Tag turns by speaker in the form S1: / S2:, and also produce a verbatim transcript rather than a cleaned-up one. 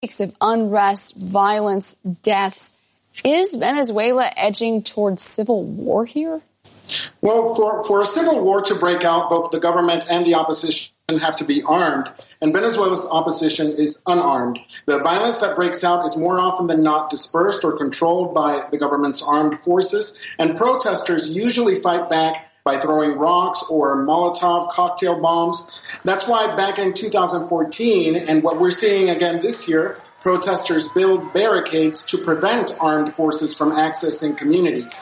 S1: weeks of unrest, violence, deaths. Is Venezuela edging towards civil war here?
S2: Well, for, for a civil war to break out, both the government and the opposition have to be armed, and Venezuela's opposition is unarmed. The violence that breaks out is more often than not dispersed or controlled by the government's armed forces, and protesters usually fight back by throwing rocks or Molotov cocktail bombs. That's why back in two thousand fourteen, and what we're seeing again this year, protesters build barricades to prevent armed forces from accessing communities.